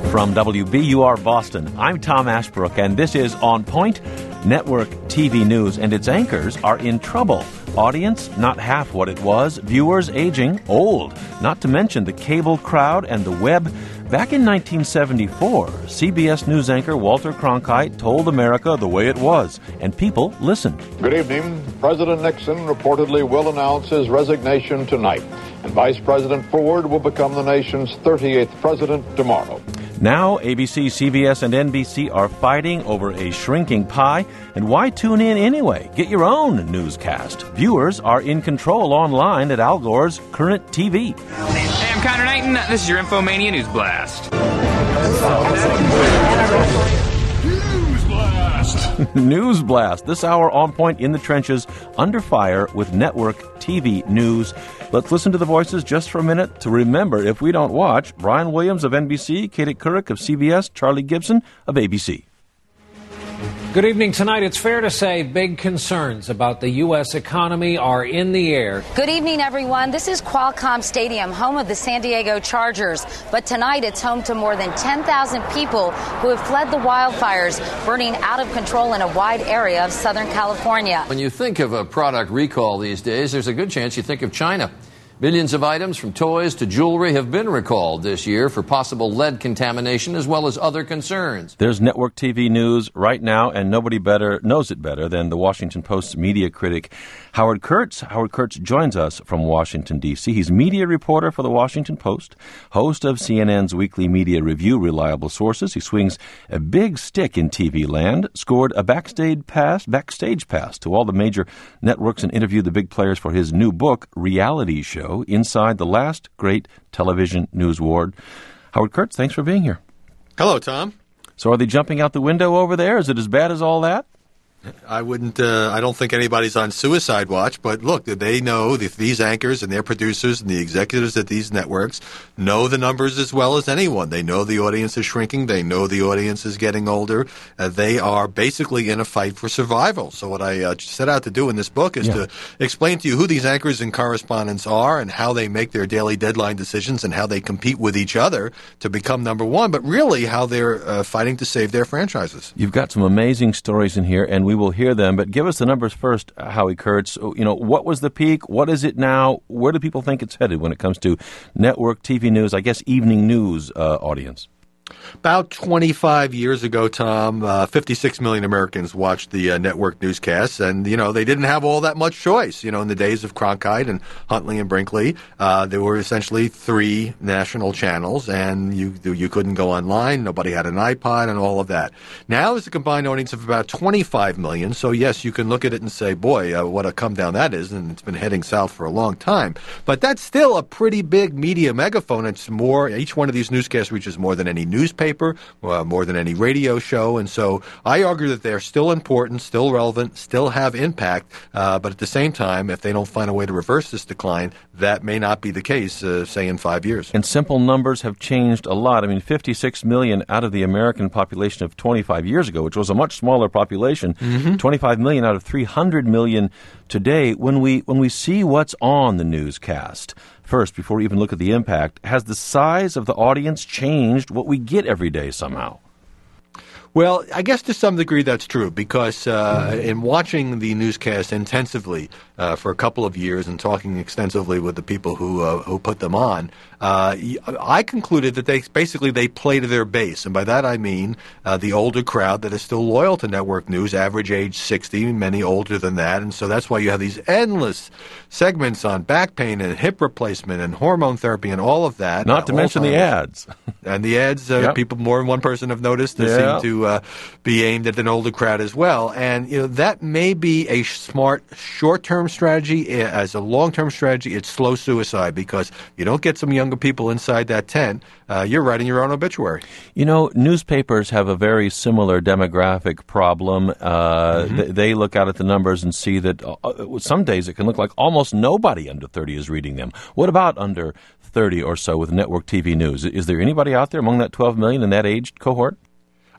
From WBUR Boston, I'm Tom Ashbrook, and this is On Point, Network TV News, and its anchors are in trouble. Audience, not half what it was. Viewers, aging, old. Not to mention the cable crowd and the web. Back in 1974, CBS News anchor Walter Cronkite told America the way it was, and people listened. Good evening. President Nixon reportedly will announce his resignation tonight, and Vice President Ford will become the nation's 38th president tomorrow. Now, ABC, CBS, and NBC are fighting over a shrinking pie. And why tune in anyway? Get your own newscast. Viewers are in control online at Al Gore's Current TV. Hey, I'm Connor Knighton. This is your Infomania News Blast. News Blast. This hour on point in the trenches, under fire with network TV news. Let's listen to the voices just for a minute to remember if we don't watch. Brian Williams of NBC, Katie Couric of CBS, Charlie Gibson of ABC. Good evening. Tonight, it's fair to say big concerns about the U.S. economy are in the air. Good evening, everyone. This is Qualcomm Stadium, home of the San Diego Chargers. But tonight, it's home to more than 10,000 people who have fled the wildfires burning out of control in a wide area of Southern California. When you think of a product recall these days, there's a good chance you think of China. Millions of items from toys to jewelry have been recalled this year for possible lead contamination as well as other concerns. There's network TV news right now, and nobody knows it better than the Washington Post's media critic, Howard Kurtz. Howard Kurtz joins us from Washington, D.C. He's media reporter for the Washington Post, host of CNN's weekly media review, Reliable Sources. He swings a big stick in TV land, scored a backstage pass to all the major networks, and interviewed the big players for his new book, Reality Show, Inside the Last Great Television News War. Howard Kurtz, thanks for being here. Hello, Tom. So are they jumping out the window over there? Is it as bad as all that? I don't think anybody's on suicide watch, but look, they know these anchors and their producers and the executives at these networks know the numbers as well as anyone. They know the audience is shrinking. They know the audience is getting older. They are basically in a fight for survival. So what I set out to do in this book is to explain to you who these anchors and correspondents are and how they make their daily deadline decisions and how they compete with each other to become number one, but really how they're fighting to save their franchises. You've got some amazing stories in here, and we will hear them, but give us the numbers first, Howie Kurtz. What was the peak? What is it now? Where do people think it's headed when it comes to network TV news, I guess evening news audience? About 25 years ago, Tom, 56 million Americans watched the network newscasts, and, they didn't have all that much choice. In the days of Cronkite and Huntley and Brinkley, there were essentially 3 national channels, and you couldn't go online. Nobody had an iPod and all of that. Now there's a combined audience of about 25 million, so yes, you can look at it and say, boy, what a come down that is, and it's been heading south for a long time. But that's still a pretty big media megaphone. It's more, each one of these newscasts reaches more than any newspaper, more than any radio show, and so I argue that they're still important, still relevant, still have impact, but at the same time, if they don't find a way to reverse this decline, that may not be the case, say, in 5 years. And simple numbers have changed a lot. 56 million out of the American population of 25 years ago, which was a much smaller population, 25 million out of 300 million today. When we see what's on the newscast, first, before we even look at the impact, has the size of the audience changed what we get every day somehow? Well, I guess to some degree that's true because in watching the newscast intensively for a couple of years and talking extensively with the people who put them on, I concluded that they play to their base. And by that I mean the older crowd that is still loyal to network news, average age 60, many older than that. And so that's why you have these endless segments on back pain and hip replacement and hormone therapy and all of that. Not to mention the ads. And the ads, people, more than one person have noticed, seem to be aimed at an older crowd as well. And that may be a smart short-term strategy. As a long-term strategy, it's slow suicide because you don't get some younger people inside that tent. You're writing your own obituary. Newspapers have a very similar demographic problem. They look out at the numbers and see that some days it can look like almost nobody under 30 is reading them. What about under 30 or so with network TV news? Is there anybody out there among that 12 million in that age cohort?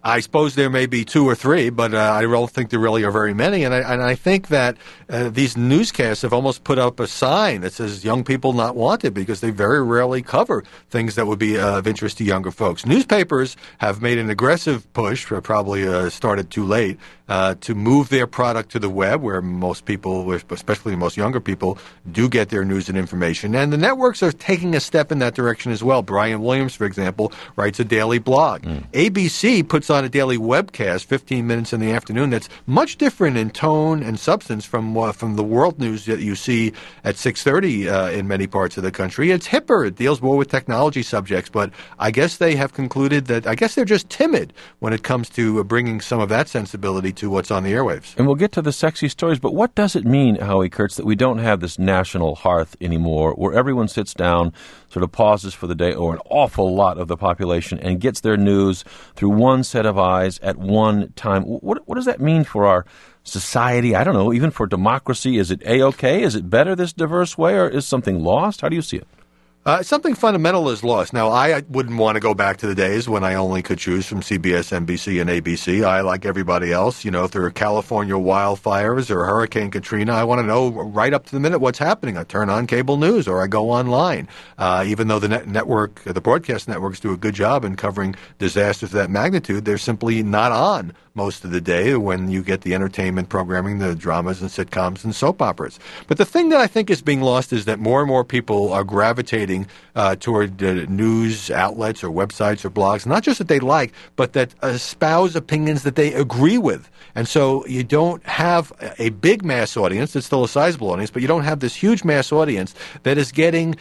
I suppose there may be 2 or 3, but I don't think there really are very many. And I think that these newscasts have almost put up a sign that says young people not wanted, because they very rarely cover things that would be of interest to younger folks. Newspapers have made an aggressive push, probably started too late, to move their product to the web, where most people, especially most younger people, do get their news and information. And the networks are taking a step in that direction as well. Brian Williams, for example, writes a daily blog. ABC puts on a daily webcast, 15 minutes in the afternoon, that's much different in tone and substance from the world news that you see at 6:30 in many parts of the country. It's hipper. It deals more with technology subjects, but I guess they have concluded that they're just timid when it comes to bringing some of that sensibility to what's on the airwaves. And we'll get to the sexy stories, but what does it mean, Howie Kurtz, that we don't have this national hearth anymore, where everyone sits down, sort of pauses for the day, or an awful lot of the population, and gets their news through one set of eyes at one time? What does that mean for our society? I don't know, even for democracy. Is it A-okay? Is it better this diverse way, or is something lost? How do you see it? Something fundamental is lost. Now, I wouldn't want to go back to the days when I only could choose from CBS, NBC, and ABC. I, like everybody else, if there are California wildfires or Hurricane Katrina, I want to know right up to the minute what's happening. I turn on cable news or I go online. Even though the broadcast networks do a good job in covering disasters of that magnitude, they're simply not on most of the day when you get the entertainment programming, the dramas and sitcoms and soap operas. But the thing that I think is being lost is that more and more people are gravitating toward news outlets or websites or blogs, not just that they like, but that espouse opinions that they agree with. And so you don't have a big mass audience. It's still a sizable audience, but you don't have this huge mass audience that is getting,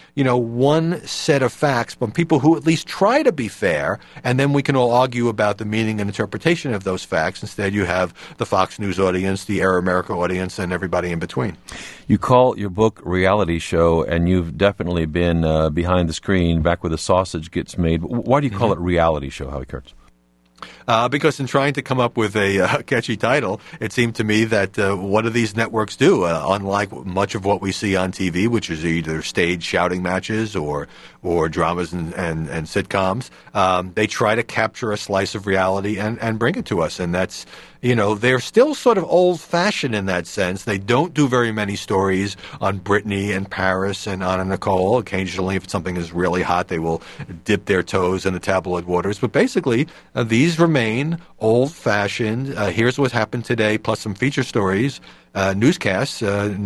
one set of facts from people who at least try to be fair, and then we can all argue about the meaning and interpretation of those facts. Instead, you have the Fox News audience, the Air America audience, and everybody in between. You call your book Reality Show, and you've definitely been behind the screen, back where the sausage gets made. Why do you call it Reality Show, Howie Kurtz? Because in trying to come up with a catchy title, it seemed to me that what do these networks do? Unlike much of what we see on TV, which is either stage shouting matches or dramas and sitcoms, they try to capture a slice of reality and bring it to us. And that's, they're still sort of old-fashioned in that sense. They don't do very many stories on Britney and Paris and Anna Nicole. Occasionally, if something is really hot, they will dip their toes in the tabloid waters. But basically, these remain old-fashioned, here's what happened today, plus some feature stories, newscasts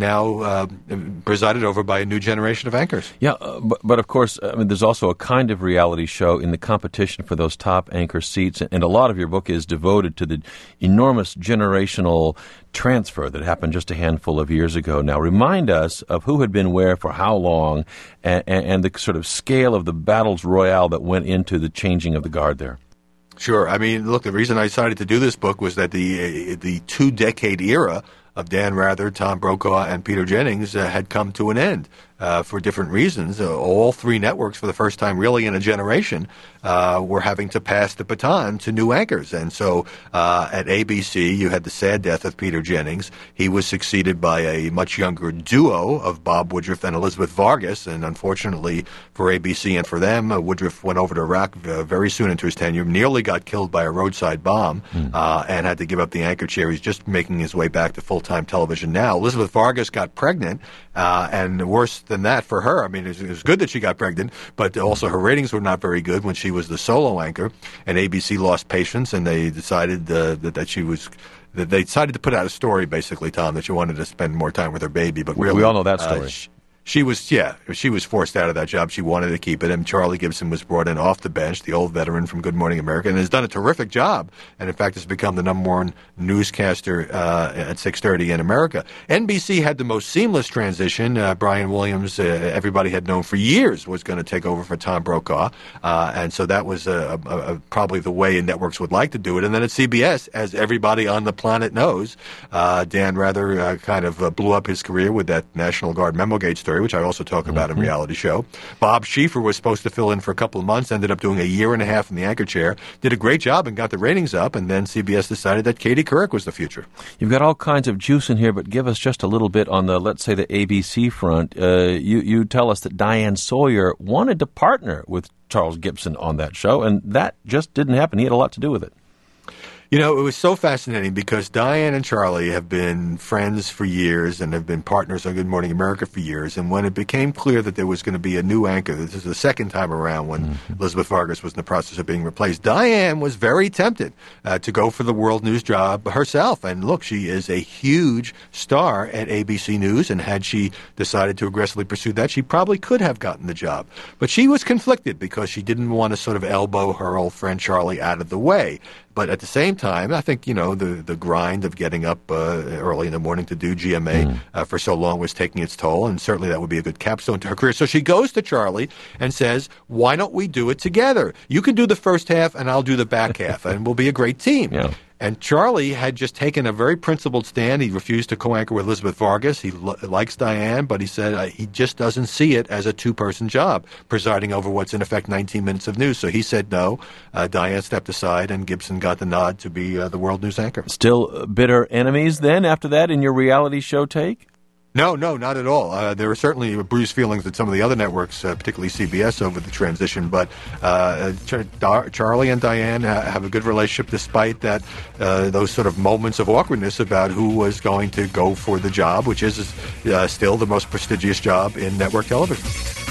now presided over by a new generation of anchors. Yeah, but of course, there's also a kind of reality show in the competition for those top anchor seats, and a lot of your book is devoted to the enormous generational transfer that happened just a handful of years ago. Now, remind us of who had been where for how long, and the sort of scale of the battles royale that went into the changing of the guard there. Sure. Look, the reason I decided to do this book was that the 2-decade era of Dan Rather, Tom Brokaw, and Peter Jennings had come to an end for different reasons. All 3 networks, for the first time really in a generation, were having to pass the baton to new anchors. And so at ABC, you had the sad death of Peter Jennings. He was succeeded by a much younger duo of Bob Woodruff and Elizabeth Vargas. And unfortunately for ABC and for them, Woodruff went over to Iraq very soon into his tenure, nearly got killed by a roadside bomb, and had to give up the anchor chair. He's just making his way back to full-time television now. Elizabeth Vargas got pregnant, and worse than that for her. It was good that she got pregnant, but also her ratings were not very good when she was the solo anchor, and ABC lost patience, and they decided that they decided to put out a story, basically, Tom, that she wanted to spend more time with her baby. But really, we all know that story. She was forced out of that job. She wanted to keep it, and Charlie Gibson was brought in off the bench, the old veteran from Good Morning America, and has done a terrific job, and in fact has become the number one newscaster at 6:30 in America. NBC had the most seamless transition. Brian Williams, everybody had known for years, was going to take over for Tom Brokaw, and so that was probably the way networks would like to do it. And then at CBS, as everybody on the planet knows, Dan Rather kind of blew up his career with that National Guard Memogate story, which I also talk about in Reality Show. Bob Schieffer was supposed to fill in for a couple of months, ended up doing a year and a half in the anchor chair, did a great job and got the ratings up, and then CBS decided that Katie Couric was the future. You've got all kinds of juice in here, but give us just a little bit on the, let's say, the ABC front. You tell us that Diane Sawyer wanted to partner with Charles Gibson on that show, and that just didn't happen. He had a lot to do with it. You know, it was so fascinating because Diane and Charlie have been friends for years and have been partners on Good Morning America for years. And when it became clear that there was going to be a new anchor, this is the second time around when Elizabeth Vargas was in the process of being replaced, Diane was very tempted to go for the World News job herself. And look, she is a huge star at ABC News, and had she decided to aggressively pursue that, she probably could have gotten the job. But she was conflicted because she didn't want to sort of elbow her old friend Charlie out of the way. But at the same time, I think, the grind of getting up early in the morning to do GMA for so long was taking its toll, and certainly that would be a good capstone to her career. So she goes to Charlie and says, why don't we do it together? You can do the first half, and I'll do the back half, and we'll be a great team. Yeah. And Charlie had just taken a very principled stand. He refused to co-anchor with Elizabeth Vargas. He likes Diane, but he said he just doesn't see it as a two-person job, presiding over what's in effect 19 minutes of news. So he said no. Diane stepped aside, and Gibson got the nod to be the World News anchor. Still bitter enemies then after that in your reality show take? No, not at all. There were certainly bruised feelings at some of the other networks, particularly CBS, over the transition. But Charlie and Diane have a good relationship despite that those sort of moments of awkwardness about who was going to go for the job, which is still the most prestigious job in network television.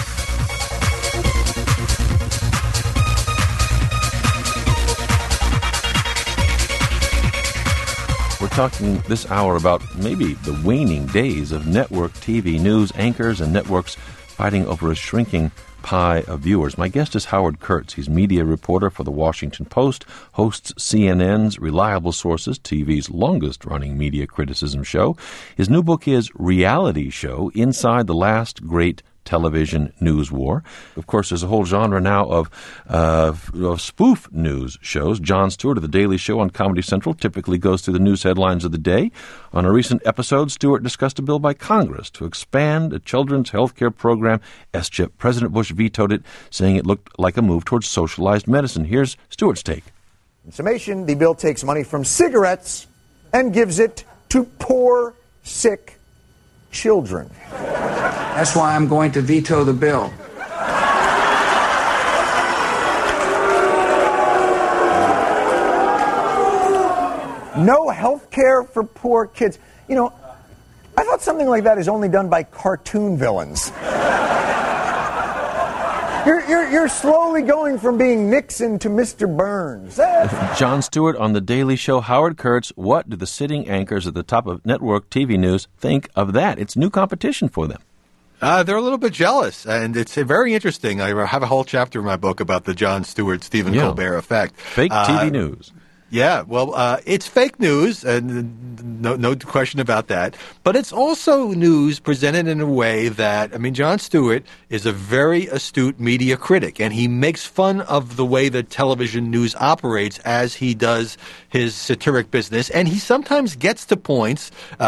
We're talking this hour about maybe the waning days of network TV news anchors and networks fighting over a shrinking pie of viewers. My guest is Howard Kurtz. He's media reporter for The Washington Post, hosts CNN's Reliable Sources, TV's longest-running media criticism show. His new book is Reality Show, Inside the Last Great Television News War. Of course, there's a whole genre now of spoof news shows. Jon Stewart of The Daily Show on Comedy Central typically goes through the news headlines of the day. On a recent episode, Stewart discussed a bill by Congress to expand a children's health care program, SCHIP. President Bush vetoed it, saying it looked like a move towards socialized medicine. Here's Stewart's take. In summation, the bill takes money from cigarettes and gives it to poor, sick children. That's why I'm going to veto the bill. No health care for poor kids. You know, I thought something like that is only done by cartoon villains. You're slowly going from being Nixon to Mr. Burns. Jon Stewart on The Daily Show. Howard Kurtz, what do the sitting anchors at the top of network TV news think of that? It's new competition for them. They're a little bit jealous, and it's very interesting. I have a whole chapter in my book about the Jon Stewart, Stephen Colbert effect. Fake TV news. Yeah, well, it's fake news, and no question about that. But it's also news presented in a way that, Jon Stewart is a very astute media critic, and he makes fun of the way that television news operates as he does his satiric business. And he sometimes gets to points,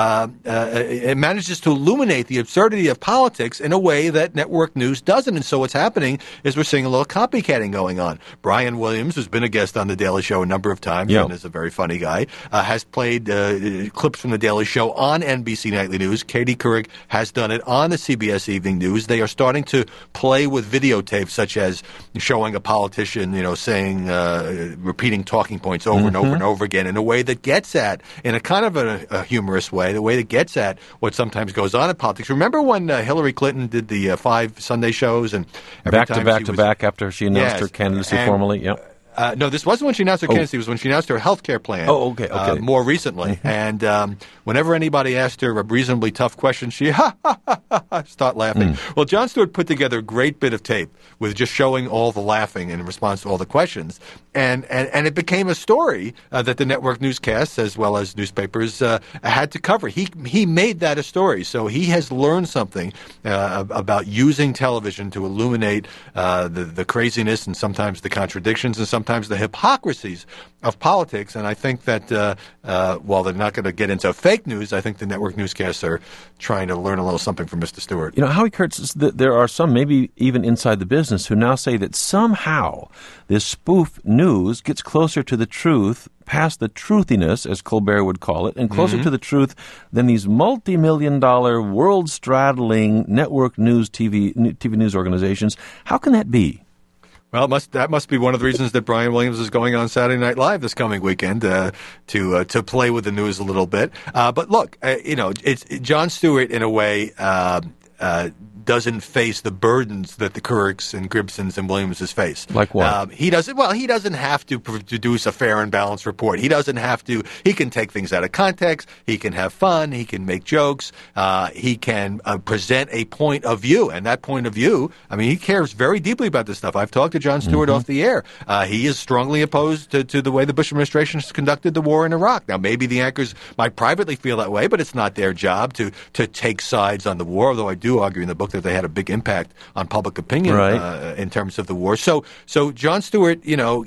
and manages to illuminate the absurdity of politics in a way that network news doesn't. And so what's happening is we're seeing a little copycatting going on. Brian Williams, who's been a guest on The Daily Show a number of times, and is a very funny guy, has played clips from The Daily Show on NBC Nightly News. Katie Couric has done it on the CBS Evening News. They are starting to play with videotapes, such as showing a politician, saying, repeating talking points over and over and over again in a way that gets at, in a kind of a humorous way, the way that gets at what sometimes goes on in politics. Remember when Hillary Clinton did the 5 Sunday shows and back to back after she announced her candidacy formally? Yep. No, this wasn't when she announced her candidacy. It was when she announced her health care plan. Oh, okay. More recently. And whenever anybody asked her a reasonably tough question, she start laughing. Well, Jon Stewart put together a great bit of tape with just showing all the laughing in response to all the questions. And it became a story that the network newscasts, as well as newspapers, had to cover. He made that a story. So he has learned something about using television to illuminate the craziness and sometimes the contradictions and sometimes the hypocrisies of politics. And I think that while they're not going to get into fake news, I think the network newscasts are trying to learn a little something from Mr. Stewart. Howie Kurtz, there are some, maybe even inside the business, who now say that somehow this spoof news gets closer to the truth, past the truthiness, as Colbert would call it, and closer to the truth than these multi-million-dollar, world-straddling network news TV news organizations. How can that be? Well, that must be one of the reasons that Brian Williams is going on Saturday Night Live this coming weekend to play with the news a little bit. But look, it's Jon Stewart in a way doesn't face the burdens that the Kirks and Gibsons and Williamses face. Like what? He doesn't have to produce a fair and balanced report. He doesn't have to. He can take things out of context. He can have fun. He can make jokes. He can present a point of view, and that point of view, I mean, he cares very deeply about this stuff. I've talked to Jon Stewart off the air. He is strongly opposed to the way the Bush administration has conducted the war in Iraq. Now, maybe the anchors might privately feel that way, but it's not their job to take sides on the war, although I do argue in the book that they had a big impact on public opinion in terms of the war. So Jon Stewart,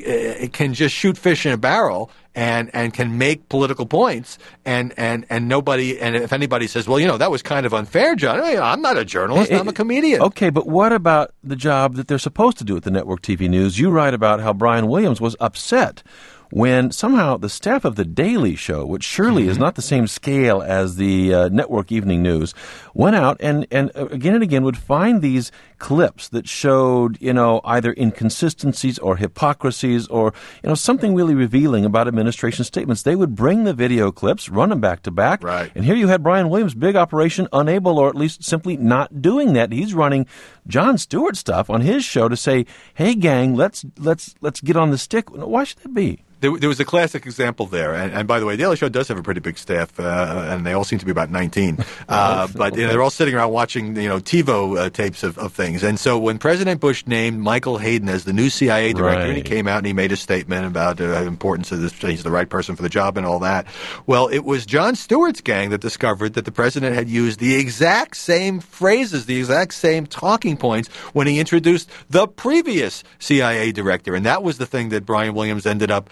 can just shoot fish in a barrel and can make political points, and nobody, and if anybody says, well, that was kind of unfair, John, I'm not a journalist, I'm a comedian. Okay, but what about the job that they're supposed to do at the network TV news? You write about how Brian Williams was upset when somehow the staff of The Daily Show, which surely is not the same scale as the network evening news, went out and again would find these clips that showed, either inconsistencies or hypocrisies or, something really revealing about administration statements. They would bring the video clips, run them back to back. Right. And here you had Brian Williams' big operation, unable or at least simply not doing that. He's running Jon Stewart stuff on his show to say, hey, gang, let's get on the stick. Why should that be? There was a classic example there, and by the way, Daily Show does have a pretty big staff, and they all seem to be about 19. But they're all sitting around watching, TiVo tapes of things. And so when President Bush named Michael Hayden as the new CIA director, and he came out and he made a statement about the importance of this, he's the right person for the job and all that. Well, it was Jon Stewart's gang that discovered that the president had used the exact same phrases, the exact same talking points when he introduced the previous CIA director, and that was the thing that Brian Williams ended up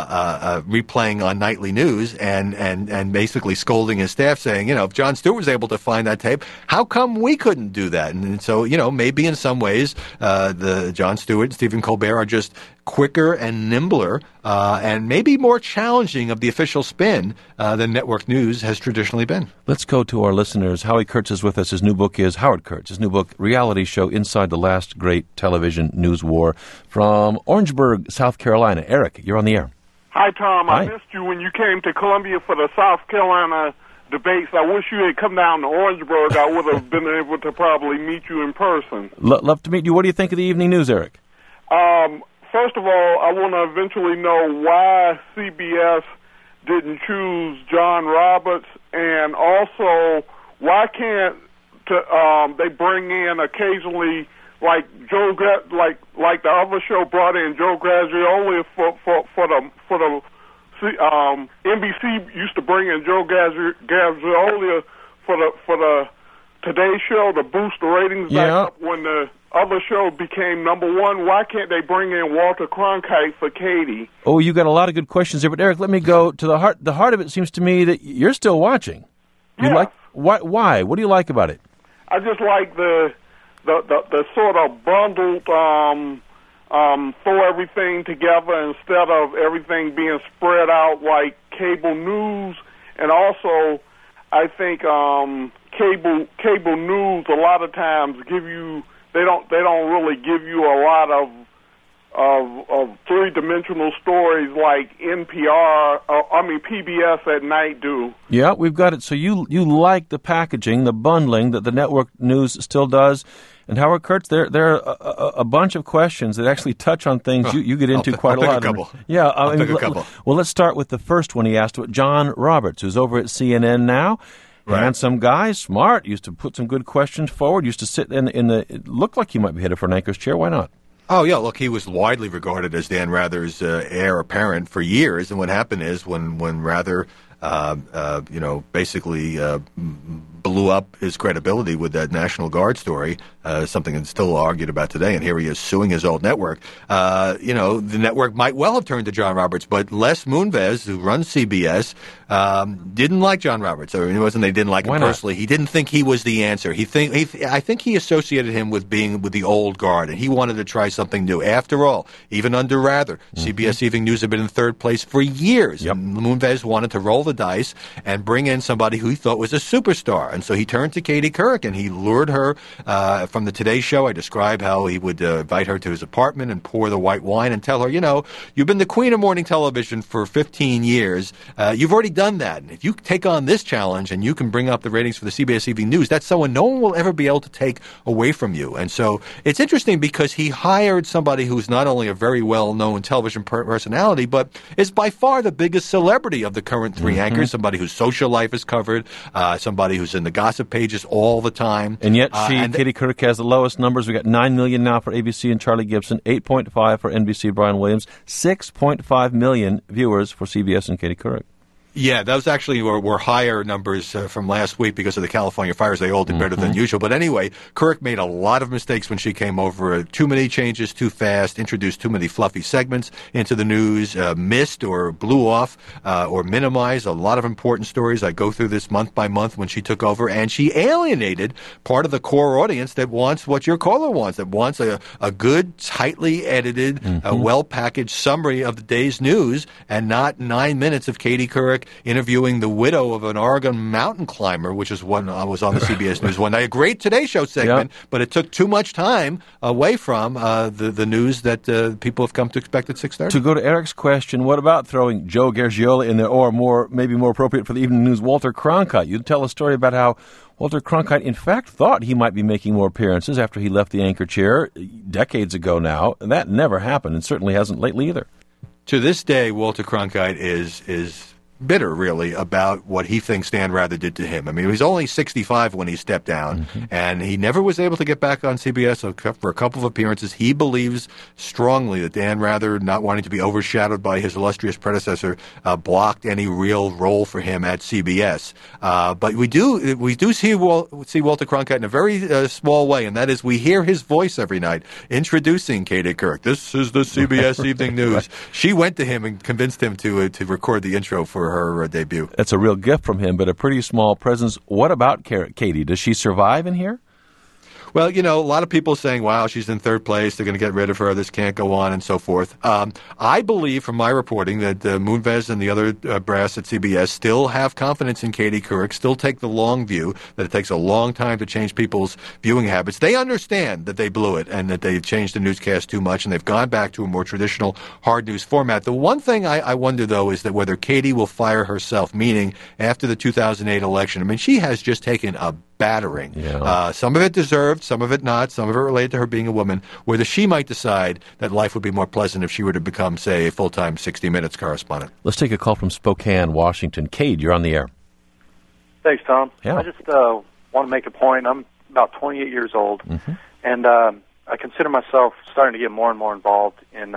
replaying on nightly news and basically scolding his staff, saying, if Jon Stewart was able to find that tape, how come we couldn't do that? And so, maybe in some ways, the Jon Stewart and Stephen Colbert are just quicker and nimbler and maybe more challenging of the official spin than network news has traditionally been. Let's go to our listeners. Howie Kurtz is with us. His new book is Howard Kurtz. His new book, Reality Show Inside the Last Great Television News War, from Orangeburg, South Carolina. Eric, you're on the air. Hi, Tom. Hi. I missed you when you came to Columbia for the South Carolina debates. I wish you had come down to Orangeburg. I would have been able to probably meet you in person. Love to meet you. What do you think of the evening news, Eric? First of all, I want to eventually know why CBS didn't choose John Roberts, and also why can't they bring in occasionally, like like the other show brought in Joe Grazioli for the NBC used to bring in Joe Grazioli for the Today Show to boost the ratings back up when the other show became number one. Why can't they bring in Walter Cronkite for Katie? Oh, you got a lot of good questions there, but Eric, let me go to the heart. The heart of it seems to me that you're still watching. You like why? What do you like about it? I just like the sort of bundled throw everything together instead of everything being spread out like cable news, and also I think cable news a lot of times they don't really give you a lot of three-dimensional stories like PBS at night do. Yeah, we've got it. So you like the packaging, the bundling that the network news still does. And Howard Kurtz, there are a bunch of questions that actually touch on things you get into quite a lot. I'll pick a couple. Yeah, I'll pick a couple. Well, let's start with the first one he asked about John Roberts, who's over at CNN now. Right. Handsome guy, smart, used to put some good questions forward, used to sit in the it looked like he might be headed for an anchor's chair. Why not? Oh, yeah, look, he was widely regarded as Dan Rather's heir apparent for years, and what happened is when Rather, basically blew up his credibility with that National Guard story, something that's still argued about today, and here he is suing his old network. The network might well have turned to John Roberts, but Les Moonves, who runs CBS, didn't like John Roberts. Or it wasn't they didn't like him personally. He didn't think he was the answer. I think he associated him with being with the old guard, and he wanted to try something new. After all, even under Rather, CBS Evening News had been in third place for years. Yep. And Moonves wanted to roll the dice and bring in somebody who he thought was a superstar. are. And so he turned to Katie Couric, and he lured her from the Today Show. I described how he would invite her to his apartment and pour the white wine and tell her, you've been the queen of morning television for 15 years. You've already done that. And if you take on this challenge and you can bring up the ratings for the CBS Evening News, that's someone no one will ever be able to take away from you. And so it's interesting because he hired somebody who's not only a very well-known television personality, but is by far the biggest celebrity of the current three anchors, somebody whose social life is covered, somebody who's in the gossip pages all the time. And yet Katie Couric, has the lowest numbers. We got 9 million now for ABC and Charlie Gibson, 8.5 for NBC, Brian Williams, 6.5 million viewers for CBS and Katie Couric. Yeah, those actually were higher numbers from last week because of the California fires. They all did better than usual. But anyway, Couric made a lot of mistakes when she came over. Too many changes, too fast, introduced too many fluffy segments into the news, missed or blew off or minimized a lot of important stories. I go through this month by month when she took over, and she alienated part of the core audience that wants what your caller wants, that wants a good, tightly edited, well-packaged summary of the day's news and not 9 minutes of Katie Couric interviewing the widow of an Oregon mountain climber, which is one I was on the CBS News one night. A great Today Show segment, but it took too much time away from the news that people have come to expect at 6:30. To go to Eric's question, what about throwing Joe Garagiola in there, or maybe more appropriate for the evening news, Walter Cronkite? You'd tell a story about how Walter Cronkite, in fact, thought he might be making more appearances after he left the anchor chair decades ago now, and that never happened, and certainly hasn't lately either. To this day, Walter Cronkite is bitter, really, about what he thinks Dan Rather did to him. I mean, he was only 65 when he stepped down, and he never was able to get back on CBS for a couple of appearances. He believes strongly that Dan Rather, not wanting to be overshadowed by his illustrious predecessor, blocked any real role for him at CBS. But we do see Walter Cronkite in a very small way, and that is we hear his voice every night introducing Katie Couric. This is the CBS Evening News. She went to him and convinced him to record the intro for her debut. That's a real gift from him, but a pretty small presence. What about Katie? Does she survive in here? Well, a lot of people saying, wow, she's in third place, they're going to get rid of her, this can't go on, and so forth. I believe from my reporting that Moonves and the other brass at CBS still have confidence in Katie Couric, still take the long view, that it takes a long time to change people's viewing habits. They understand that they blew it and that they've changed the newscast too much, and they've gone back to a more traditional hard news format. The one thing I wonder, though, is that whether Katie will fire herself, meaning after the 2008 election. I mean, she has just taken a battering. Yeah. Some of it deserved, some of it not, some of it related to her being a woman, whether she might decide that life would be more pleasant if she were to become, say, a full-time 60 Minutes correspondent. Let's take a call from Spokane, Washington. Cade, you're on the air. Thanks, Tom. Yeah. I just want to make a point. I'm about 28 years old, and I consider myself starting to get more and more involved in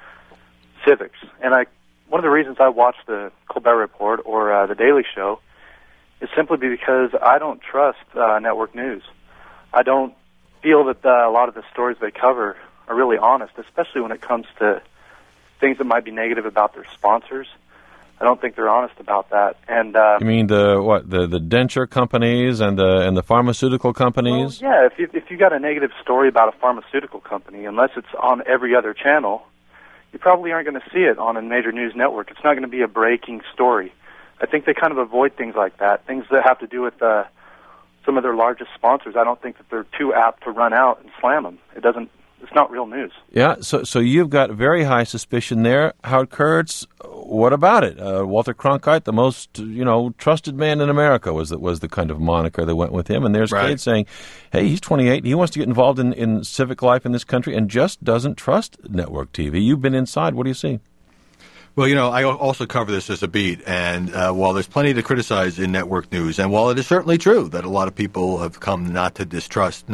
civics. And one of the reasons I watch the Colbert Report or the Daily Show is simply because I don't trust network news. I don't feel that a lot of the stories they cover are really honest, especially when it comes to things that might be negative about their sponsors. I don't think they're honest about that. And you mean the denture companies and the pharmaceutical companies? Well, yeah, if you got a negative story about a pharmaceutical company, unless it's on every other channel, you probably aren't going to see it on a major news network. It's not going to be a breaking story. I think they kind of avoid things like that, things that have to do with some of their largest sponsors. I don't think that they're too apt to run out and slam them. It's not real news. Yeah, so you've got very high suspicion there. Howard Kurtz, what about it? Walter Cronkite, the most trusted man in America, was the kind of moniker that went with him. And there's Cade saying, hey, he's 28. He wants to get involved in civic life in this country and just doesn't trust network TV. You've been inside. What do you see? Well, I also cover this as a beat, and while there's plenty to criticize in network news, and while it is certainly true that a lot of people have come not to trust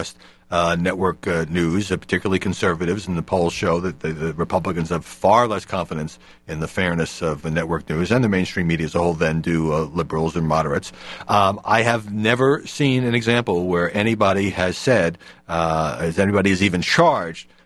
network news, particularly conservatives, and the polls show that the Republicans have far less confidence in the fairness of the network news and the mainstream media as a whole than do liberals and moderates. I have never seen an example where anybody has said, as anybody is even charged,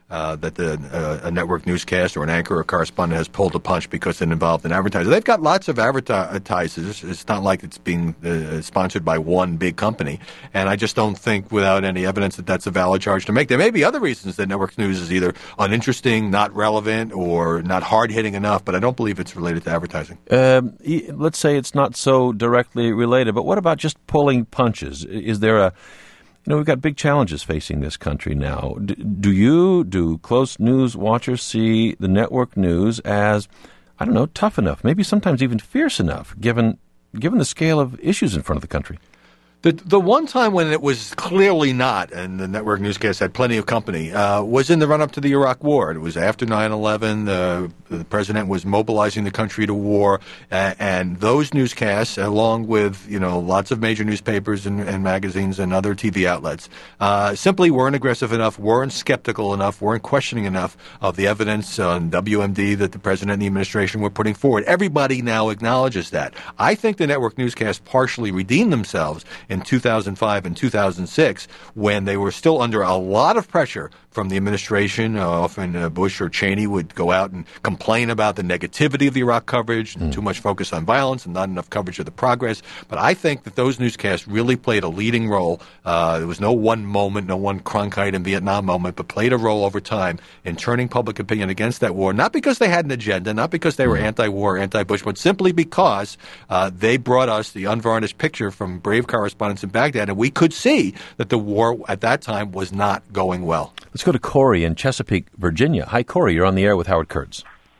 that a network newscast or an anchor or correspondent has pulled a punch because it involved an advertiser. They've got lots of advertisers. It's not like it's being sponsored by one big company. And I just don't think, without any evidence, that that's a valid charge to make. There may be other reasons that network news is either uninteresting, not relevant, or not hard-hitting enough, but I don't believe it's related to advertising. Let's say it's not so directly related, but what about just pulling punches? Is there we've got big challenges facing this country now. Do close news watchers see the network news as, tough enough, maybe sometimes even fierce enough, given the scale of issues in front of the country? The one time when it was clearly not, and the network newscast had plenty of company, was in the run-up to the Iraq War. It was after 9/11. The president was mobilizing the country to war, and those newscasts, along with lots of major newspapers and magazines and other TV outlets, simply weren't aggressive enough, weren't skeptical enough, weren't questioning enough of the evidence on WMD that the president and the administration were putting forward. Everybody now acknowledges that. I think the network newscasts partially redeemed themselves in 2005 and 2006, when they were still under a lot of pressure from the administration. Often Bush or Cheney would go out and complain about the negativity of the Iraq coverage, and too much focus on violence and not enough coverage of the progress. But I think that those newscasts really played a leading role. There was no one moment, no one Cronkite and Vietnam moment, but played a role over time in turning public opinion against that war, not because they had an agenda, not because they were anti-war, anti-Bush, but simply because they brought us the unvarnished picture from brave correspondents in Baghdad, and we could see that the war at that time was not going well. Let's go to Corey in Chesapeake, Virginia. Hi, Corey. You're on the air with Howard Kurtz.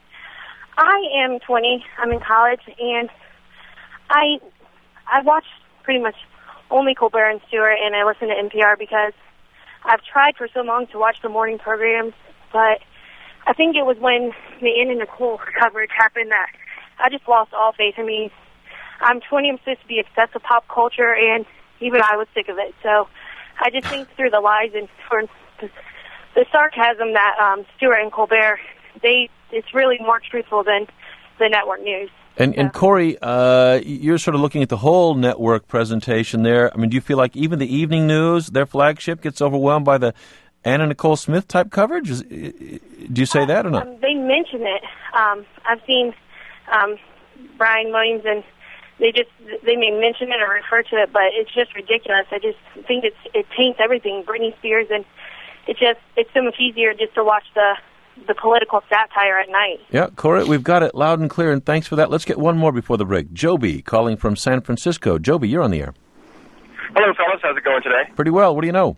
I am 20. I'm in college, and I watch pretty much only Colbert and Stewart, and I listen to NPR because I've tried for so long to watch the morning programs, but I think it was when the Ann and Nicole coverage happened that I just lost all faith. I mean, I'm 20, I'm supposed to be obsessed with pop culture, and even I was sick of it. So I just think through the lies and for the sarcasm that Stewart and Colbert, it's really more truthful than the network news. And Corey, you're sort of looking at the whole network presentation there. I mean, do you feel like even the evening news, their flagship, gets overwhelmed by the Anna Nicole Smith type coverage? Do you say that or not? They mention it. I've seen Brian Williams, and they may mention it or refer to it, but it's just ridiculous. I just think it taints everything. Britney Spears, and it's so much easier just to watch the political satire at night. Yeah, Corey, we've got it loud and clear, and thanks for that. Let's get one more before the break. Joby calling from San Francisco. Joby, you're on the air. Hello, fellas. How's it going today? Pretty well. What do you know?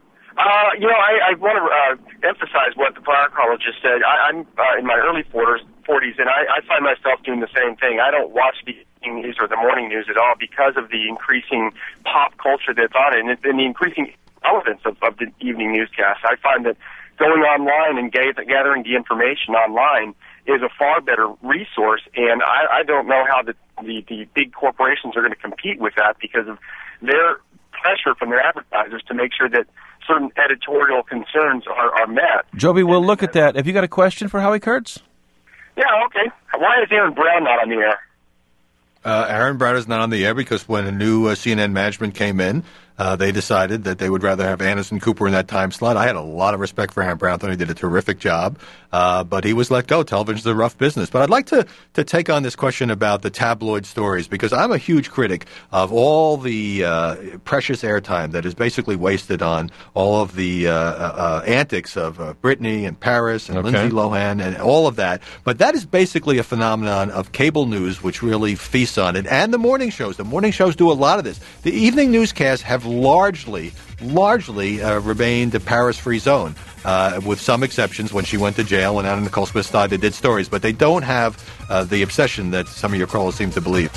I want to emphasize what the prior caller just said. I'm in my early 40s, and I find myself doing the same thing. I don't watch the evening news or the morning news at all because of the increasing pop culture that's on it and the increasing relevance of the evening newscast. I find that going online and gathering the information online is a far better resource, and I don't know how the big corporations are going to compete with that because of their pressure from their advertisers to make sure that certain editorial concerns are met. Joby, we'll look at that. Have you got a question for Howie Kurtz? Yeah, okay. Why is Aaron Brown not on the air? Aaron Brown is not on the air because when a new CNN management came in, they decided that they would rather have Anderson Cooper in that time slot. I had a lot of respect for Aaron Brown. I thought he did a terrific job, but he was let go. Television's a rough business. But I'd like to take on this question about the tabloid stories because I'm a huge critic of all the precious airtime that is basically wasted on all of the antics of Britney and Paris and Lindsay Lohan and all of that. But that is basically a phenomenon of cable news, which really feasts on it, and the morning shows. The morning shows do a lot of this. The evening newscasts have largely remained a Paris-free zone, with some exceptions. When she went to jail, when Anna Nicole Smith died, they did stories, but they don't have the obsession that some of your callers seem to believe.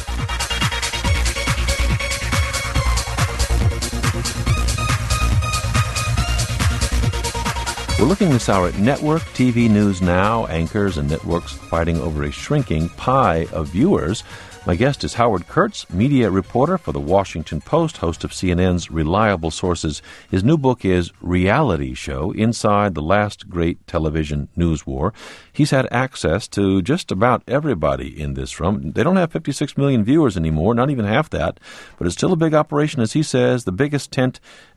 We're looking this hour at network TV news now, anchors and networks fighting over a shrinking pie of viewers. My guest is Howard Kurtz, media reporter for The Washington Post, host of CNN's Reliable Sources. His new book is Reality Show, Inside the Last Great Television News War. He's had access to just about everybody in this room. They don't have 56 million viewers anymore, not even half that, but it's still a big operation, as he says, the biggest tent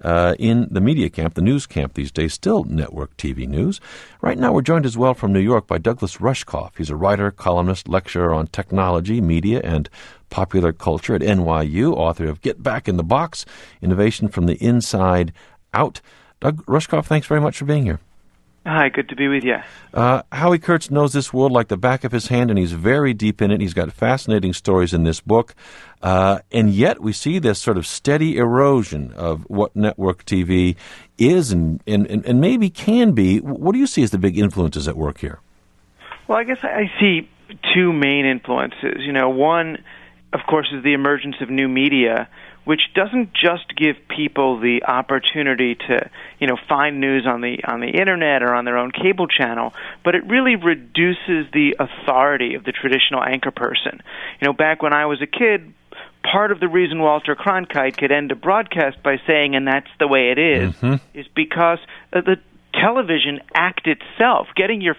in the media camp, the news camp these days, still network TV news. Right now we're joined as well from New York by Douglas Rushkoff. He's a writer, columnist, lecturer on technology, media, and popular culture at NYU, author of Get Back in the Box, Innovation from the Inside Out. Doug Rushkoff, thanks very much for being here. Hi, good to be with you. Howie Kurtz knows this world like the back of his hand, and he's very deep in it. He's got fascinating stories in this book. And yet we see this sort of steady erosion of what network TV is and maybe can be. What do you see as the big influences at work here? Well, I guess I see two main influences. One, of course, is the emergence of new media, which doesn't just give people the opportunity to, find news on the internet or on their own cable channel, but it really reduces the authority of the traditional anchor person. Back when I was a kid, part of the reason Walter Cronkite could end a broadcast by saying, "and that's the way it is because the television act itself, getting your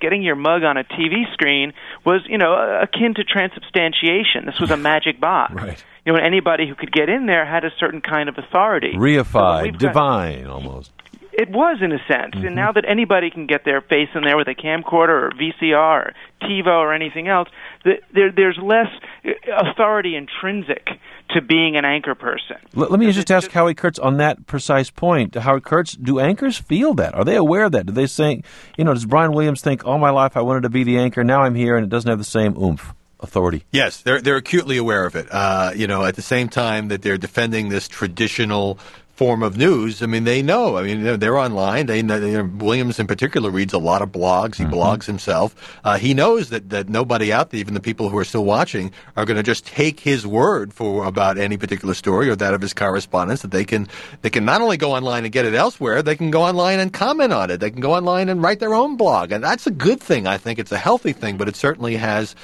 mug on a TV screen was, akin to transubstantiation. This was a magic box. Right. And anybody who could get in there had a certain kind of authority. Reified, divine, almost. It was, in a sense. And now that anybody can get their face in there with a camcorder or VCR or TiVo or anything else, there's less authority intrinsic to being an anchor person. Let me just ask Howie Kurtz on that precise point. Howard Kurtz, do anchors feel that? Are they aware of that? Do they think, does Brian Williams think, all my life I wanted to be the anchor, now I'm here and it doesn't have the same oomph, authority? Yes, they're acutely aware of it. At the same time that they're defending this traditional form of news, they know. They're online. They know, Williams in particular reads a lot of blogs. He blogs himself. He knows that nobody out there, even the people who are still watching, are going to just take his word for about any particular story or that of his correspondents. That they can not only go online and get it elsewhere, they can go online and comment on it. They can go online and write their own blog, and that's a good thing. I think it's a healthy thing, but it certainly has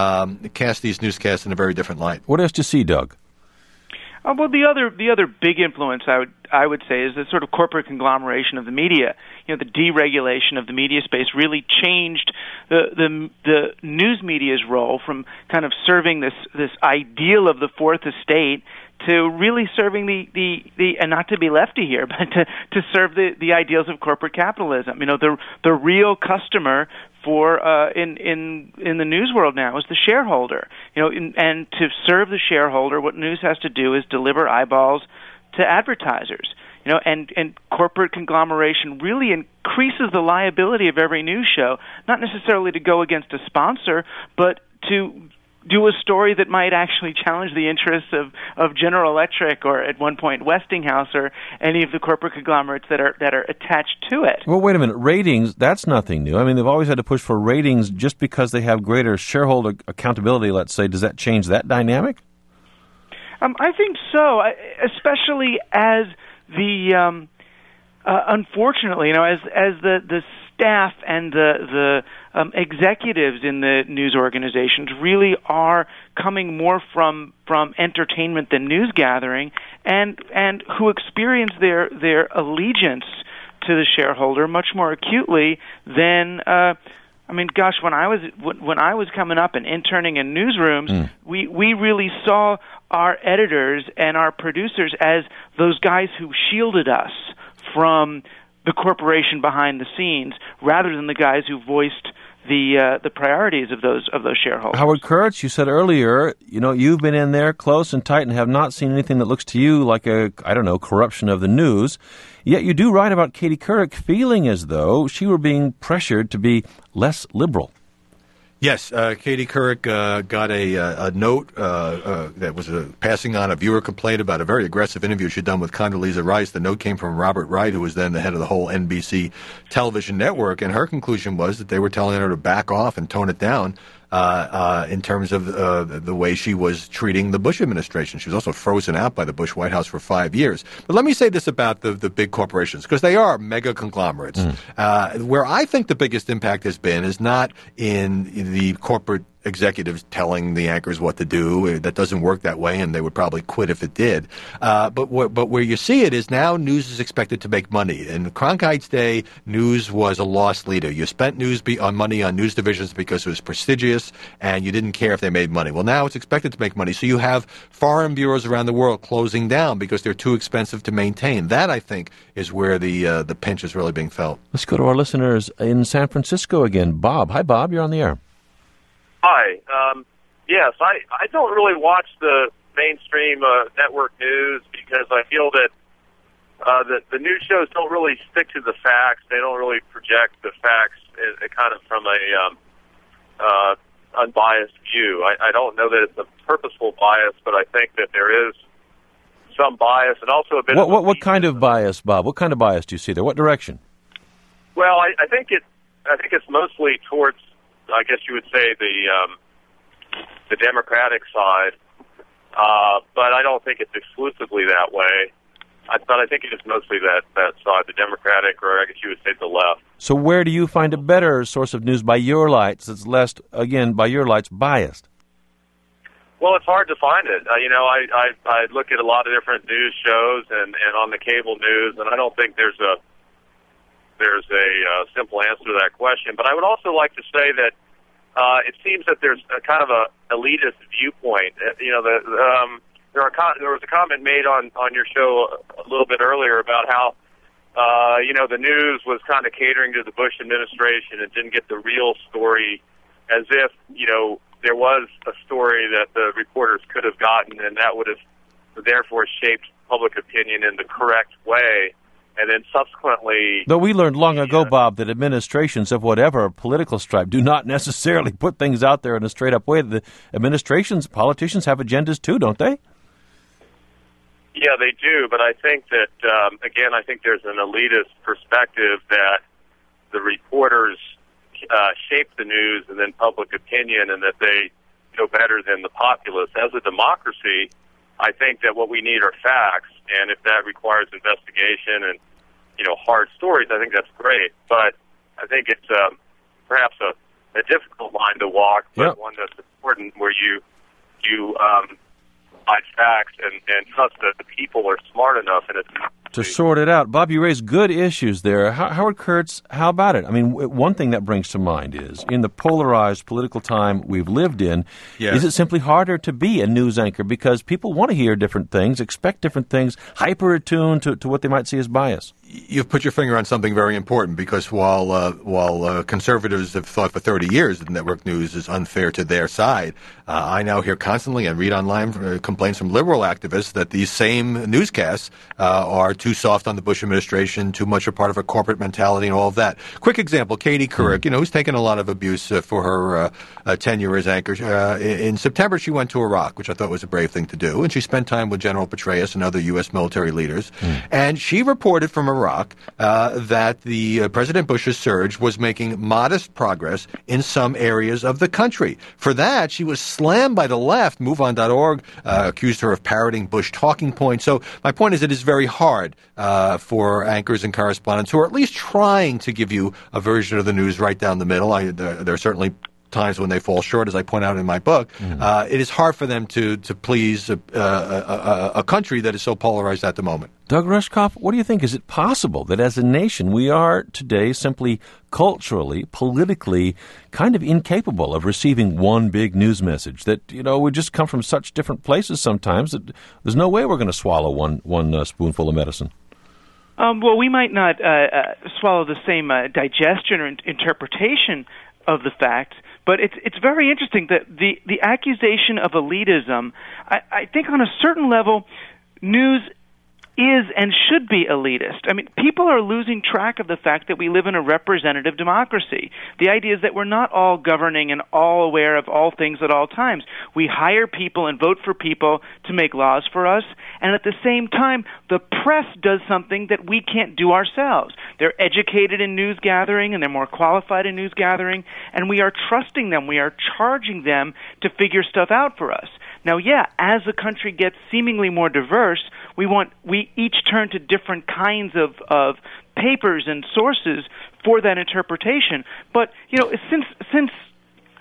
cast these newscasts in a very different light. What else do you see, Doug? Well, the other big influence I would say is the sort of corporate conglomeration of the media. The deregulation of the media space really changed the news media's role from kind of serving this ideal of the fourth estate to really serving the and not to be lefty here, but to serve the ideals of corporate capitalism. The real customer for in the news world now is the shareholder. And to serve the shareholder, what news has to do is deliver eyeballs to advertisers. And corporate conglomeration really increases the liability of every news show, not necessarily to go against a sponsor, but to do a story that might actually challenge the interests of General Electric or at one point Westinghouse or any of the corporate conglomerates that are attached to it. Well, wait a minute. Ratings, that's nothing new. They've always had to push for ratings just because they have greater shareholder accountability, let's say. Does that change that dynamic? I think so, especially as the unfortunately, as the staff and the executives in the news organizations really are coming more from entertainment than news gathering, and who experience their allegiance to the shareholder much more acutely than. When I was coming up and interning in newsrooms, we really saw our editors and our producers as those guys who shielded us from the corporation behind the scenes, rather than the guys who voiced the priorities of those shareholders. Howard Kurtz, you said earlier, you've been in there close and tight and have not seen anything that looks to you like corruption of the news. Yet you do write about Katie Couric feeling as though she were being pressured to be less liberal. Yes, Katie Couric got a note that was passing on a viewer complaint about a very aggressive interview she'd done with Condoleezza Rice. The note came from Robert Wright, who was then the head of the whole NBC television network, and her conclusion was that they were telling her to back off and tone it down in terms of the way she was treating the Bush administration. She was also frozen out by the Bush White House for 5 years. But let me say this about the big corporations, because they are mega conglomerates. Where I think the biggest impact has been is not in the corporate executives telling the anchors what to do. That doesn't work that way, and they would probably quit if it did. But where you see it is now news is expected to make money. In Cronkite's day, news was a loss leader. You spent money on news divisions because it was prestigious, and you didn't care if they made money. Well, now it's expected to make money, so you have foreign bureaus around the world closing down because they're too expensive to maintain. That, I think, is where the pinch is really being felt. Let's go to our listeners in San Francisco again. Bob. Hi, Bob. You're on the air. Hi. Yes, I don't really watch the mainstream network news because I feel that the news shows don't really stick to the facts. They don't really project the facts kind of from a unbiased view. I don't know that it's a purposeful bias, but I think that there is some bias and also a bit of what kind of bias, Bob? What kind of bias do you see there? What direction? Well, I think it's mostly towards, I guess you would say, the Democratic side, but I don't think it's exclusively that way. But I think it is mostly that side, the Democratic, or I guess you would say the left. So where do you find a better source of news by your lights that's less, again, by your lights, biased? Well, it's hard to find it. I look at a lot of different news shows and on the cable news, and I don't think there's a simple answer to that question. But I would also like to say that it seems that there's a kind of a elitist viewpoint. There was a comment made on your show a little bit earlier about how the news was kind of catering to the Bush administration and didn't get the real story, as if there was a story that the reporters could have gotten, and that would have therefore shaped public opinion in the correct way. And then subsequently... Though we learned long ago, Bob, that administrations of whatever political stripe do not necessarily put things out there in a straight-up way. The politicians have agendas too, don't they? Yeah, they do, but I think that, again, I think there's an elitist perspective that the reporters shape the news and then public opinion, and that they know better than the populace. As a democracy, I think that what we need are facts, and if that requires investigation and, hard stories, I think that's great. But I think it's perhaps a difficult line to walk, but one that's important, where you find facts and trust that the people are smart enough in it to sort it out. Bob, you raised good issues there. Howard Kurtz, how about it? I mean, one thing that brings to mind is, in the polarized political time we've lived in, is it simply harder to be a news anchor because people want to hear different things, expect different things, hyper-attuned to what they might see as bias? You've put your finger on something very important, because while conservatives have thought for 30 years that network news is unfair to their side, I now hear constantly and read online complaints from liberal activists that these same newscasts are too soft on the Bush administration, too much a part of a corporate mentality and all of that. Quick example, Katie Couric, who's taken a lot of abuse for her tenure as anchor. In September, she went to Iraq, which I thought was a brave thing to do, and she spent time with General Petraeus and other U.S. military leaders. And she reported from Iraq that the President Bush's surge was making modest progress in some areas of the country. For that, she was slammed by the left. MoveOn.org accused her of parroting Bush talking points. So my point is, it is very hard for anchors and correspondents who are at least trying to give you a version of the news right down the middle. There are certainly times when they fall short, as I point out in my book. It is hard for them to please a country that is so polarized at the moment. Doug Rushkoff, what do you think? Is it possible that as a nation we are today simply culturally, politically kind of incapable of receiving one big news message? That, we just come from such different places sometimes that there's no way we're going to swallow one spoonful of medicine. Well, we might not swallow the same digestion or interpretation of the facts, but it's very interesting that the accusation of elitism, I think on a certain level, news is and should be elitist. I mean, people are losing track of the fact that we live in a representative democracy. The idea is that we're not all governing and all aware of all things at all times. We hire people and vote for people to make laws for us, and at the same time, the press does something that we can't do ourselves. They're educated in news gathering, and they're more qualified in news gathering, and we are trusting them. We are charging them to figure stuff out for us. Now, as the country gets seemingly more diverse, we each turn to different kinds of papers and sources for that interpretation. But since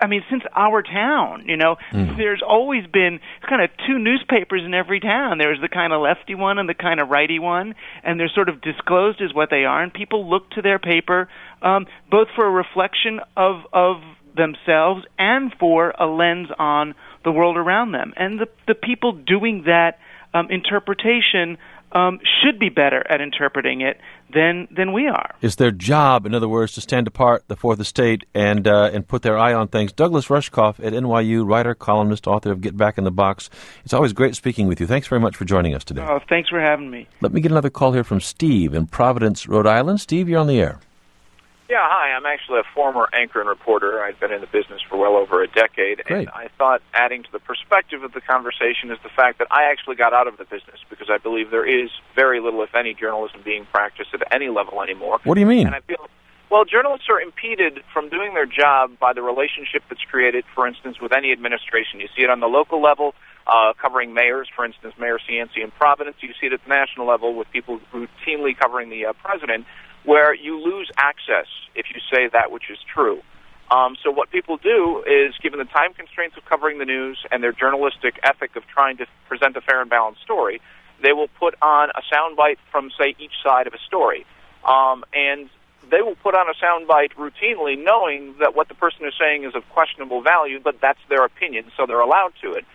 since our town, there's always been kind of two newspapers in every town. There's the kind of lefty one and the kind of righty one, and they're sort of disclosed as what they are, and people look to their paper both for a reflection of themselves and for a lens on the world around them. And the people doing that interpretation should be better at interpreting it than we are. It's their job, in other words, to stand apart, the fourth estate, and put their eye on things. Douglas Rushkoff at NYU, writer, columnist, author of Get Back in the Box. It's always great speaking with you. Thanks very much for joining us today. Oh, thanks for having me. Let me get another call here from Steve in Providence, Rhode Island. Steve, you're on the air. Yeah, hi. I'm actually a former anchor and reporter. I've been in the business for well over a decade, Great. and I thought adding to the perspective of the conversation is the fact that I actually got out of the business because I believe there is very little, if any, journalism being practiced at any level anymore. What do you mean? And I feel, well, journalists are impeded from doing their job by the relationship that's created, for instance, with any administration. You see it on the local level, covering mayors, for instance, Mayor Cianci in Providence. You see it at the national level with people routinely covering the president, where you lose access if you say that which is true. So what people do is, given the time constraints of covering the news and their journalistic ethic of trying to present a fair and balanced story, they will put on a soundbite from, say, each side of a story. And they will put on a soundbite routinely knowing that what the person is saying is of questionable value, but that's their opinion, so they're allowed to it.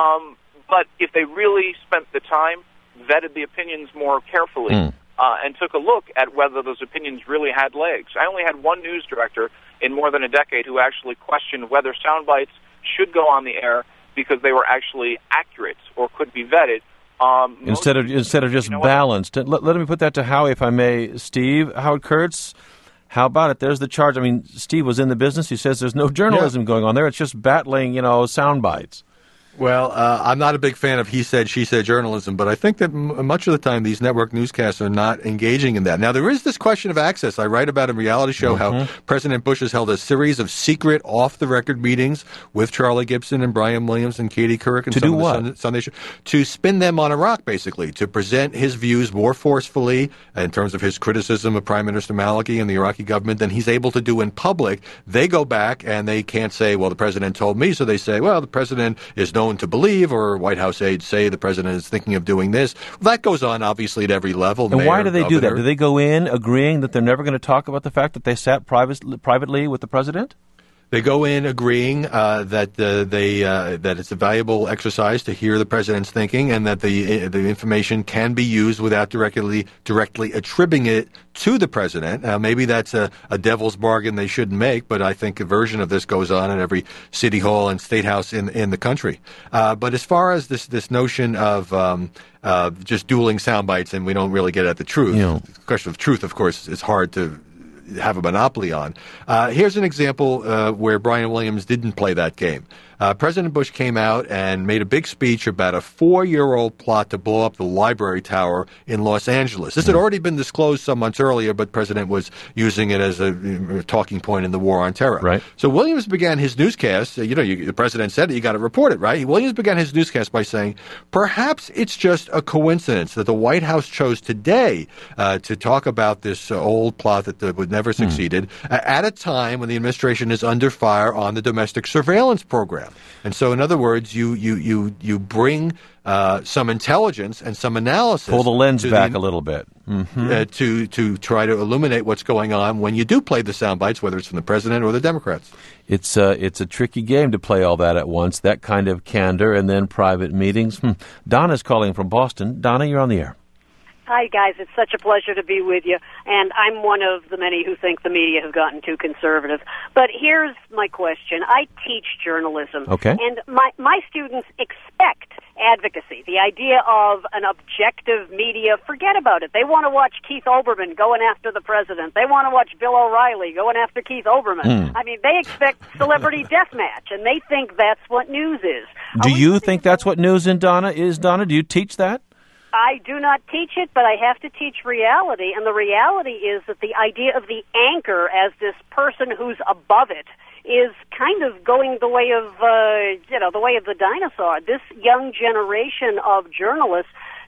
But if they really spent the time, vetted the opinions more carefully, and took a look at whether those opinions really had legs. I only had one news director in more than a decade who actually questioned whether sound bites should go on the air because they were actually accurate or could be vetted. Instead of just balanced. Let me put that to Howie, if I may. Steve, Howard Kurtz, how about it? There's the charge. I mean, Steve was in the business. He says there's no journalism going on there. It's just battling, sound bites. Well, I'm not a big fan of he said, she said journalism, but I think that much of the time these network newscasts are not engaging in that. Now, there is this question of access. I write about in Reality Show how President Bush has held a series of secret, off-the-record meetings with Charlie Gibson and Brian Williams and Katie Couric and some of the Sunday Show to spin them on a rock, basically, to present his views more forcefully in terms of his criticism of Prime Minister Maliki and the Iraqi government than he's able to do in public. They go back and they can't say, well, the president told me, so they say, well, the president is known to believe, or White House aides say the president is thinking of doing this. Well, that goes on, obviously, at every level. And why do they do that? Do they go in agreeing that they're never going to talk about the fact that they sat privately with the president? They go in agreeing that it's a valuable exercise to hear the president's thinking, and that the information can be used without directly attributing it to the president. Now, maybe that's a devil's bargain they shouldn't make, but I think a version of this goes on in every city hall and state house in the country. But as far as this notion of just dueling sound bites, and we don't really get at the truth. The question of truth, of course, is hard to have a monopoly on. Here's an example where Brian Williams didn't play that game. President Bush came out and made a big speech about a 4-year-old plot to blow up the library tower in Los Angeles. This had already been disclosed some months earlier, but the president was using it as a talking point in the war on terror. Right. So Williams began his newscast. The president said it, you got to report it, right? Williams began his newscast by saying, perhaps it's just a coincidence that the White House chose today to talk about this old plot that would never succeeded at a time when the administration is under fire on the domestic surveillance program. And so, in other words, you bring some intelligence and some analysis. Pull the lens back a little bit. To try to illuminate what's going on when you do play the sound bites, whether it's from the president or the Democrats. It's a tricky game to play all that at once, that kind of candor, and then private meetings. Donna's calling from Boston. Donna, you're on the air. Hi, guys. It's such a pleasure to be with you. And I'm one of the many who think the media has gotten too conservative. But here's my question. I teach journalism. Okay. And my students expect advocacy, the idea of an objective media. Forget about it. They want to watch Keith Olbermann going after the president. They want to watch Bill O'Reilly going after Keith Olbermann. I mean, they expect celebrity deathmatch, and they think that's what news is. Do you think that's what news is, Donna? Do you teach that? I do not teach it, but I have to teach reality, and the reality is that the idea of the anchor as this person who's above it is kind of going the way of, the way of the dinosaur. This young generation of journalists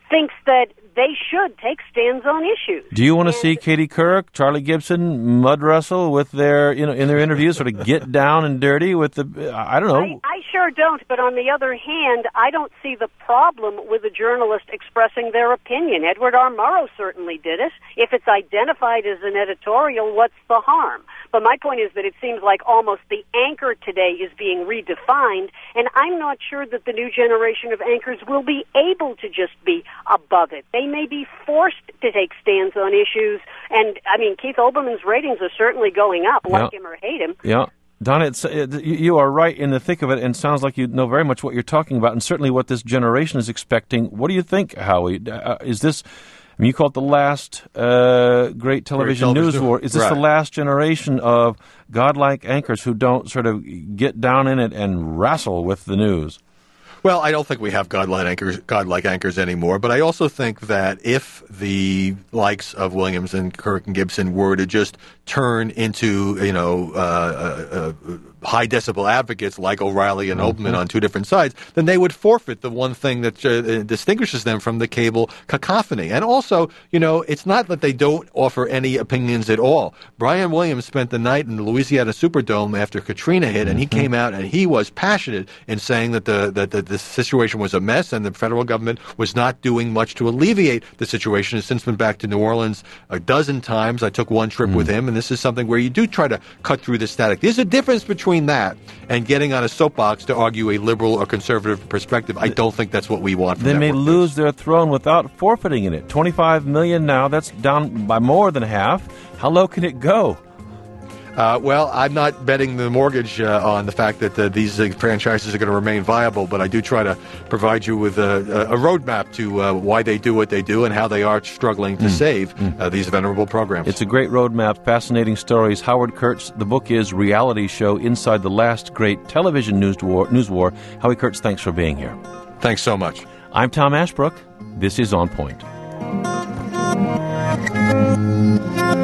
thinks that they should take stands on issues. Do you want to see Katie Couric, Charlie Gibson mud wrestle with their, in their interviews, sort of get down and dirty with the, I don't know. I sure don't, but on the other hand, I don't see the problem with a journalist expressing their opinion. Edward R. Murrow certainly did it. If it's identified as an editorial, what's the harm? But my point is that it seems like almost the anchor today is being redefined, and I'm not sure that the new generation of anchors will be able to just be above it. They may be forced to take stands on issues, and, I mean, Keith Olbermann's ratings are certainly going up, like him or hate him. Yeah. Donna, you are right in the thick of it, and sounds like you know very much what you're talking about, and certainly what this generation is expecting. What do you think, Howie? Is this... I mean, you call it the last great television news war. Is this the last generation of godlike anchors who don't sort of get down in it and wrestle with the news? Well, I don't think we have godlike anchors anymore, but I also think that if the likes of Williams and Couric and Gibson were to just turn into, high decibel advocates like O'Reilly and Olbermann on two different sides, then they would forfeit the one thing that distinguishes them from the cable cacophony. And also, it's not that they don't offer any opinions at all. Brian Williams spent the night in the Louisiana Superdome after Katrina hit, and he came out and he was passionate in saying that the situation was a mess and the federal government was not doing much to alleviate the situation. He's since been back to New Orleans a dozen times. I took one trip with him, and this is something where you do try to cut through the static. There's a difference between that and getting on a soapbox to argue a liberal or conservative perspective. I don't think that's what we want. They may lose their throne without forfeiting in it. $25 million now, that's down by more than half. How low can it go? Well, I'm not betting the mortgage on the fact that these franchises are going to remain viable, but I do try to provide you with a roadmap to why they do what they do and how they are struggling to save these venerable programs. It's a great roadmap, fascinating stories. Howard Kurtz, the book is Reality Show Inside the Last Great Television News War. Howie Kurtz, thanks for being here. Thanks so much. I'm Tom Ashbrook. This is On Point.